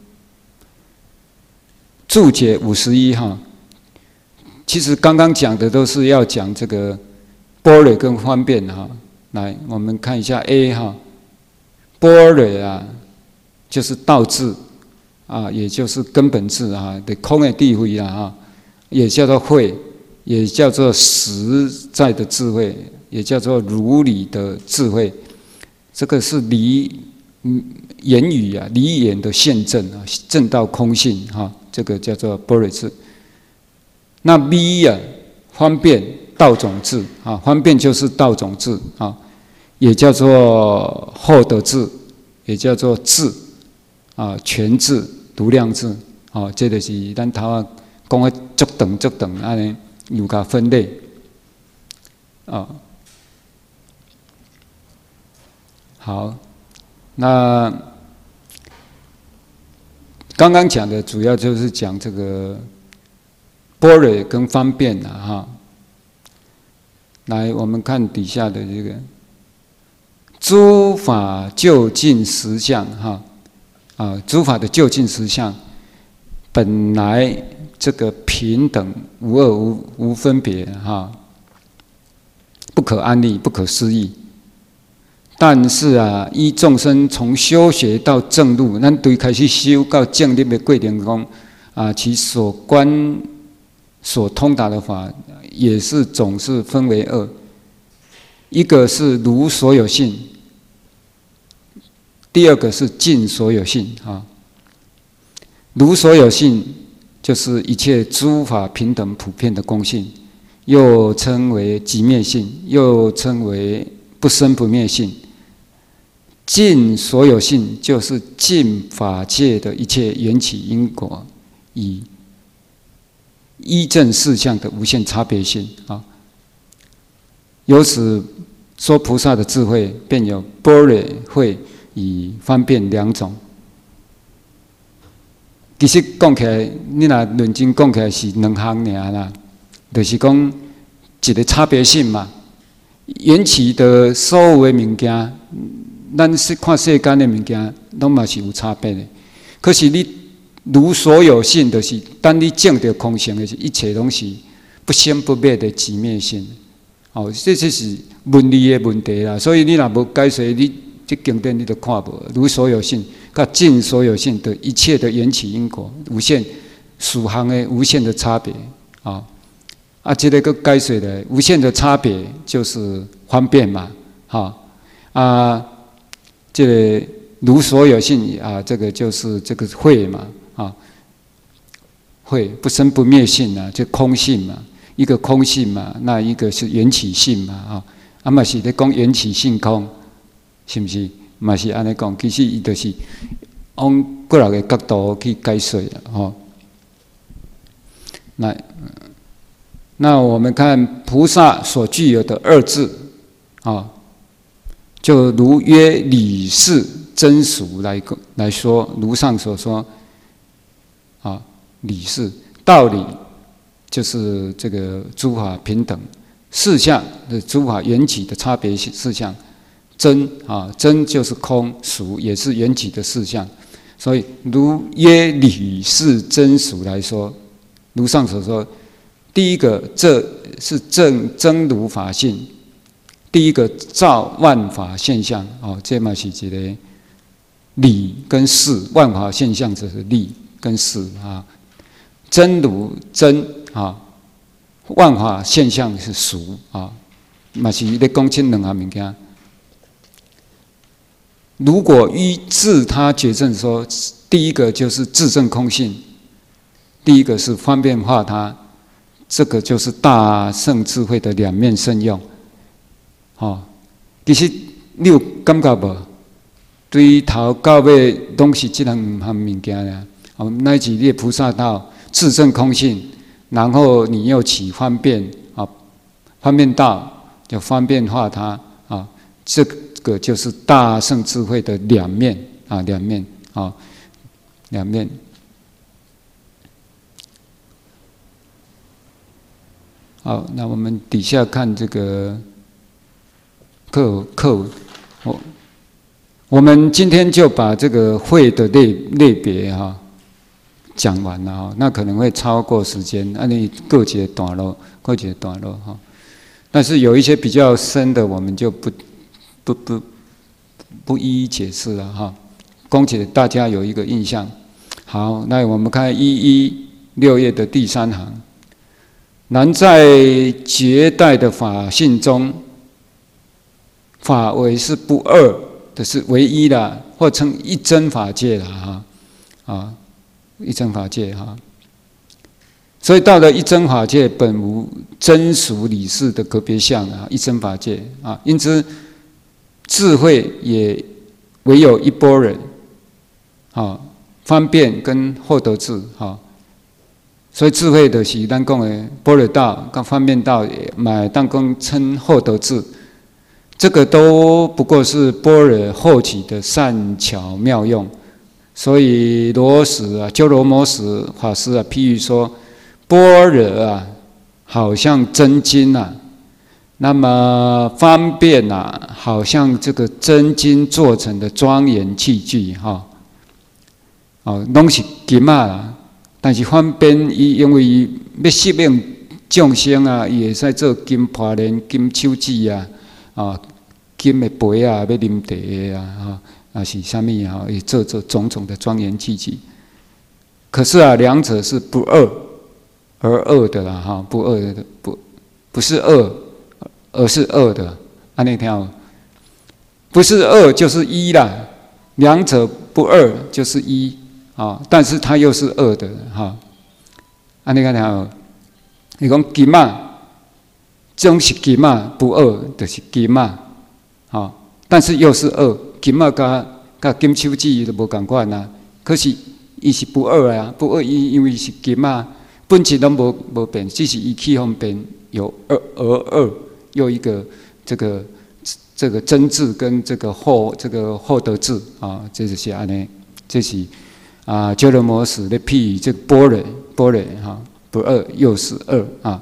注解51其实刚刚讲的都是要讲这个般若跟方便来，我们看一下 A 般若就是道智也就是根本智的空的智慧也叫做慧，也叫做实在的智慧，也叫做如理的智慧。这个是言语离言的现证证到空性这个叫做般若智。那 B 方便道种智方便就是道种智也叫做后得智，也叫做智全智、无量智这就是咱头仔讲的足长安尼有甲分类好，那刚刚讲的主要就是讲这个般若跟方便来，我们看底下的这个诸法究竟实相诸法的究竟实相本来这个平等无二无分别不可安立，不可思议。但是依众生从修学到正入，咱对开始修到正入的过程中其所通达的法，也是总是分为二，一个是如所有性，第二个是尽所有性如所有性就是一切诸法平等普遍的公性，又称为寂灭性，又称为不生不灭性。尽所有性就是尽法界的一切缘起因果，以依正事相的无限差别性由此说菩萨的智慧便有般若慧与方便两种。其实讲起来，你若认真讲起来是两项尔啦，就是讲一个差别性嘛。缘起的所有的物件，咱看世间的物件，拢嘛是有差别的。可是你如所有性，就是当你证到空性的时，一切拢是不生不灭的寂灭性。哦，这是文理的问题啦。所以你若无解说，你这经典你都看无。如所有性，甲尽所有性的一切的缘起因果，无限属行的无限的差别啊。这个个解说的无限的差别就是方便嘛，这个如所有性啊，这个就是这个慧嘛，慧不生不灭性啊，就空性嘛，一个空性嘛，那一个是缘起性嘛，嘛是咧讲缘起性空，是不是？嘛是安尼讲，其实伊就是往过来个角度去解说的那我们看菩萨所具有的二字就如约理事真俗来说，如上所说理事道理就是这个诸法平等，事项的诸法缘起的差别事项，真就是空，俗也是缘起的事项。所以如约理事真俗来说，如上所说。第一个，这是真如法性；第一个，照万法现象。这嘛是一个理跟事，万法现象就是理跟事真如真万法现象是俗嘛是咧讲这两项物件。如果依自他觉证说，第一个就是自证空性，第一个是方便化他。这个就是大圣智慧的两面胜用，其实你有感觉无？对头到尾拢是这两项物件啦。乃至你菩萨道自证空性，然后你又起方便方便道就方便化它这个就是大圣智慧的两面两面。好，那我们底下看这个课文，我们今天就把这个慧的类别讲完了那可能会超过时间，你各节段落但是有一些比较深的，我们就不一一解释了供给大家有一个印象。好，那我们看116页的第3行。然在绝代的法性中，法为是不二的，是唯一的，或称一真法界啦一真法界所以到了一真法界，本无真俗理事的个别相一真法界因此智慧也唯有一般人方便跟后得智所以智慧就是咱讲的般若道跟方便道，嘛当讲称后得智，这个都不过是般若后起的善巧妙用。所以鸠罗摩什法师譬喻说，般若好像真金那么方便好像这个真金做成的庄严器具拢是金但是方便因为要吸引众生伊会使做金耙链、金手指金的杯要啉茶是啥物伊做种种的庄严器具。可是两者是不二而二的啦不二的不是二，而是二的。安尼听不是二就是一啦，两者不二就是一。但是它又是二的安尼看听你讲金总是金不二就是金但是又是二，金甲金手指都无同款可是伊是不二不二因为是金本质都无变，只是伊气方便有二， 又一个这个真智跟这个后得智啊，这是安尼，这是鸠罗摩史的譬喻这个般若哈，不二又是二啊。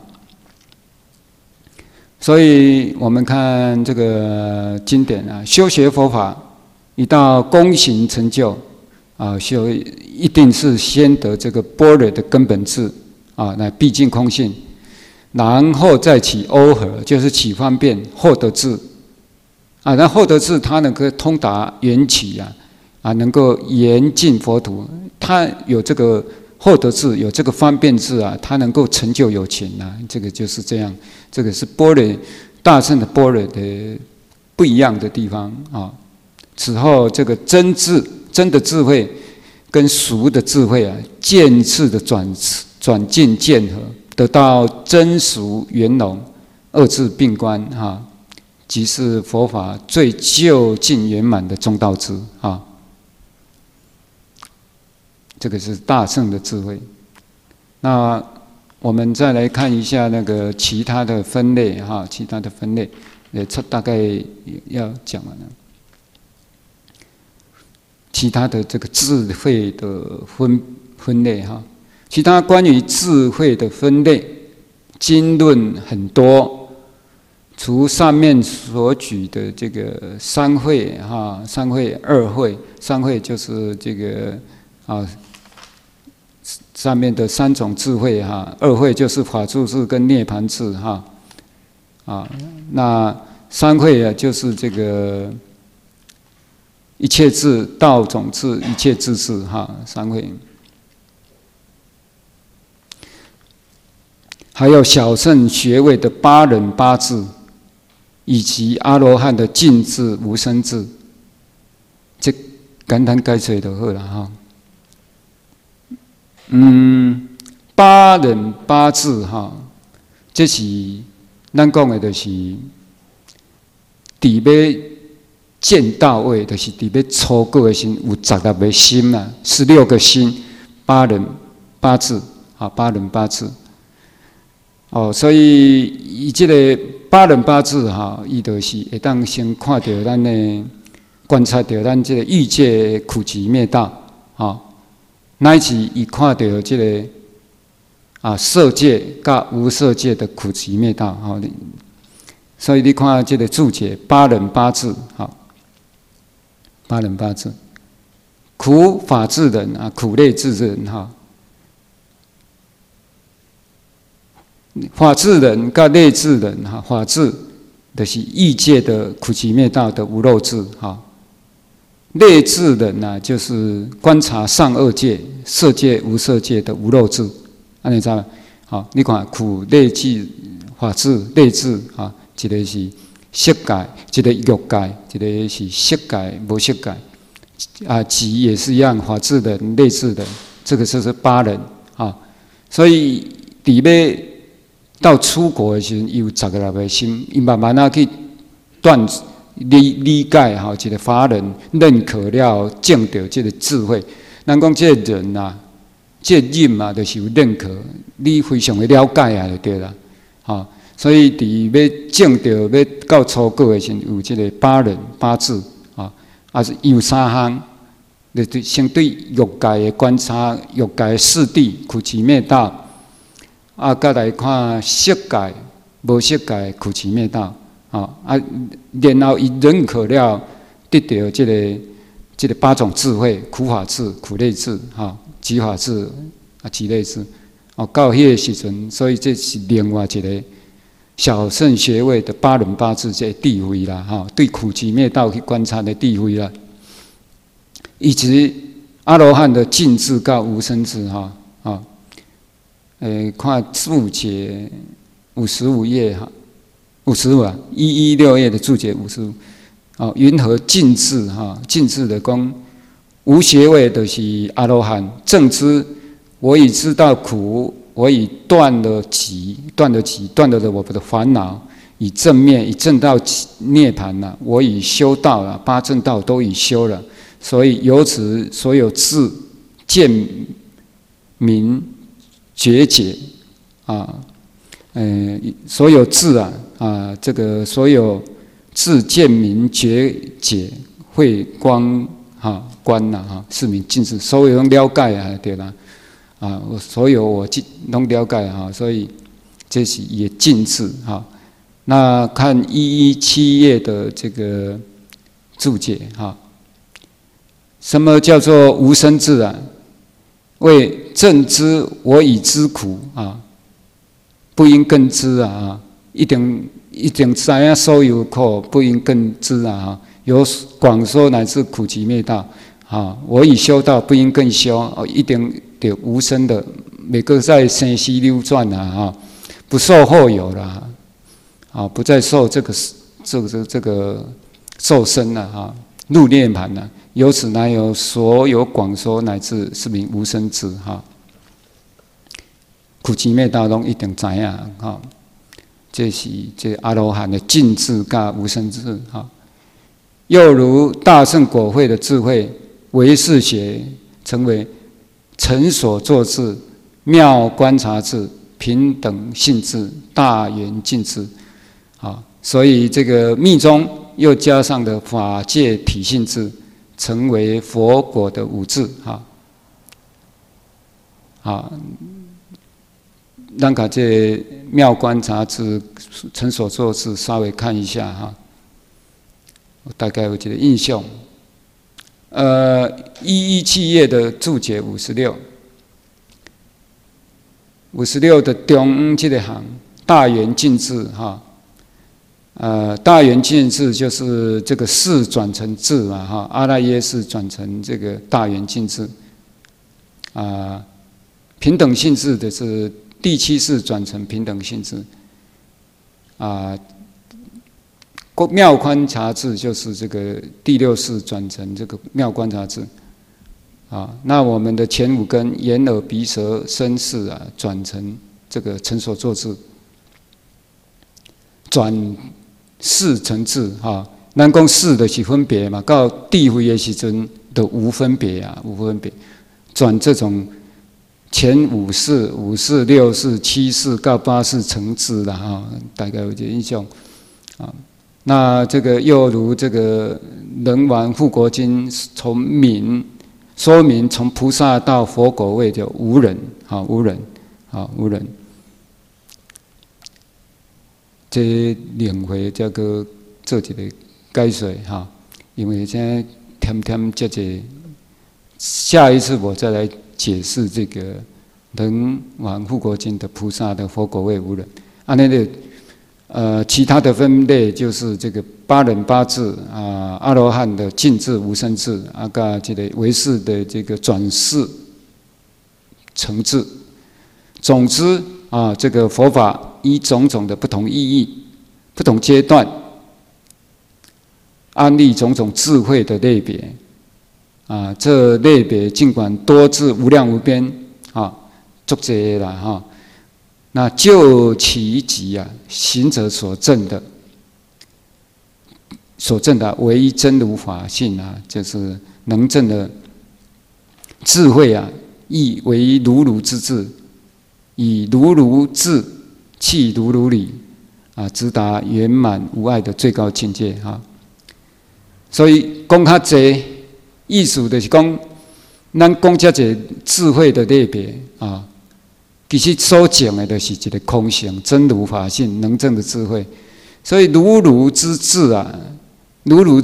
所以我们看这个经典啊，修学佛法，一到功行成就啊，一定是先得这个般若的根本智啊，乃毕竟空性，然后再起欧和，就是起方便后得智啊。那后得智它能够通达缘起啊，能够严尽佛土，它有这个后得智，有这个方便智啊，它能够成就有情啊，这个就是这样。这个是般若大乘的般若的不一样的地方啊。此后，这个真的智慧跟俗的智慧啊，渐次的转进渐合，得到真俗圆融二智并观哈，即是佛法最究竟圆满的中道智啊。这个是大乘的智慧。那我们再来看一下那个其他的分类哈，其他的分类也大概要讲完了。其他的这个智慧的分类哈，其他关于智慧的分类，经论很多。除上面所举的这个三慧哈，三慧、二慧，三慧就是这个上面的三种智慧哈，二慧就是法住智跟涅盘智哈，那三慧就是这个一切智、道种智、一切智智哈，三慧。还有小乘学位的八忍八智，以及阿罗汉的尽智、无生智，这简单解释就好了哈。八忍八智哈，这是咱讲的，就是伫要见到位，就是伫要初果的心有16个心啦，16个心，八忍八智啊，八忍八智。所以伊这个八忍八智哈，伊就是会当先看到咱的观察到咱这个欲界苦集灭道啊。乃至伊看到这个色界甲无色界的苦集灭道，好，所以你看这个注解八忍八智，好，八忍八智，苦法智忍啊，苦类智忍哈，法智忍甲类智忍哈，法智就是欲界的苦集灭道的无漏智哈。类智忍就是观察上二界、色界、无色界的无漏智，安尼知道吗？好，你看苦类智、法智、类智啊，一个是色界，一个欲界，一个是色界无色界集也是一样，法智忍、类智忍，这个就是八忍啊。所以伫要到出国的时候，有16个心，伊慢慢去断。理解哈，一个法人认可了证到这个智慧。咱讲这个人这个人就是有认可，你非常的了解就对了。所以伫要证到要到初果的时候，有这个八忍八智是有三项，就先对欲界的观察，欲界的四谛苦集灭道，再来看色界、无色界苦集灭道。然后伊认可了，得到这个八种智慧：苦法智、苦类智、集法智、集类智。到迄个时阵，所以这是另外一个小乘学位的八忍八智这地位啦，对苦集灭道去观察的地位啦，以及阿罗汉的尽智到无生智看注解55页55，116页的注解55。云何尽智尽智的讲，无学位的是阿罗汉，正知我已知道苦，我已断了集，断了我的烦恼，已正灭，已证到涅盘了。我已修道了，八正道都已修了，所以由此所有智见明觉解所有智这个所有智见明觉解慧光观是名尽智，所有拢了解对啦所有我拢了解所以这是也尽智那看117页的这个注解什么叫做无生智为正知我已知苦不应更知一定知影所有苦，不应更知有广说乃至苦集灭道我已修道，不应更修一定得无生的，每个在生死流转不受后有了不再受这个受生了入涅盘了。由此乃有所有广说乃至是名无生智苦集灭道拢一定知影这是这阿罗汉的尽智加无生智又如大乘果慧的智慧，唯识学成为成所作智、妙观察智、平等性智、大圆净智所以这个密宗又加上了法界体性智，成为佛果的五智咱把这妙观察智、成所作智稍微看一下我大概有一个印象。117页的注解56的中这个行大圆净智大圆净智就是这个识转成智嘛阿赖耶识转成这个大圆净智平等性智的是第7识转成平等性智妙观察智就是这个第6识转成这个妙观察智那我们的前5根眼耳鼻舌身识转成这个成所作智，转识成智咱讲识的是分别嘛，到地位的时阵都无分别无分别，转这种前5识、5识、6识、7识到8识成智了大概有这印象那这个又如这个《人王护国经》说明从菩萨到佛果位就无人无人这2回这个做一个解说因为现在添这些，下一次我再来解释这个《人王护国经》的菩萨的佛果位无人其他的分类就是这个8忍8智阿罗汉的尽智无生智甲这个唯识的这个转识成智。总之这个佛法以种种的不同意义、不同阶段，安立种种智慧的类别这类别尽管多至无量无边足多啦那就其极行者所证的唯一真如法性就是能证的智慧亦为如如之智，以如如智契如如理直达圆满无碍的最高境界所以讲较济意思就是讲，咱讲这个智慧的类别其实所讲的就是一个空性真如法性能证的智慧。所以如如之智如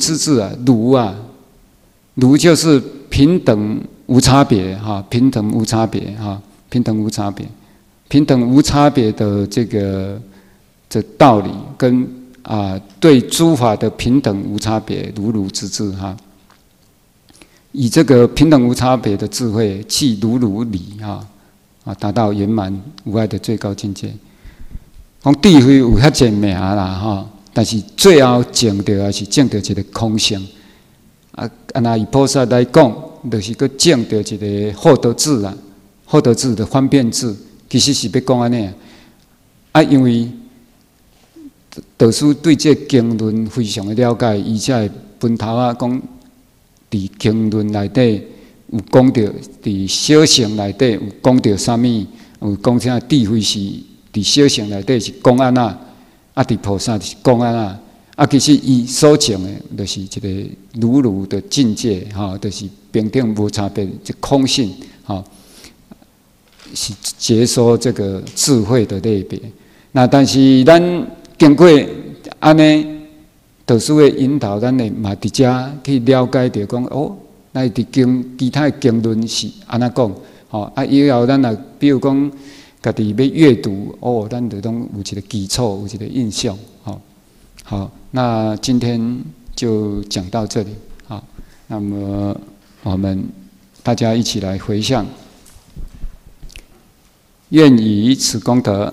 就是平等无差别平等无差别平等无差别，平等无差别的这道理跟对诸法的平等无差别如如之智以这个平等无差别的智慧契如如理达到圆满无碍的最高境界。讲智慧有遐济名啦但是最后证到还是证到一个空性那以菩萨来讲，就是个证到一个获得智获得智的方便智，其实是要讲安尼因为导师对这经论非常的了解，而且分头讲伫经论内底有讲到，伫小乘内底有讲到啥物，有讲啥智慧是伫小乘内底是公安啊，啊伫菩萨是公安啊。啊，其实伊所证的，就是一个如如的境界，哈，就是平等无差别，就空性，哈，是解说这个智慧的类别。那但是咱经过安尼特殊的引导，咱会嘛伫遮去了解着讲，哦，那伫经其他的经论是安怎讲，吼，啊以后咱也比如讲，家己要阅读，哦，咱就拢有一个基础，有一个印象，吼。好，那今天就讲到这里。好，那么我们大家一起来回向，愿以此功德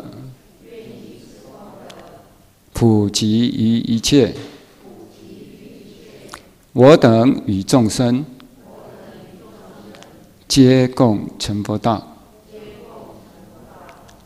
普及于一切我等与众生，皆共成佛道。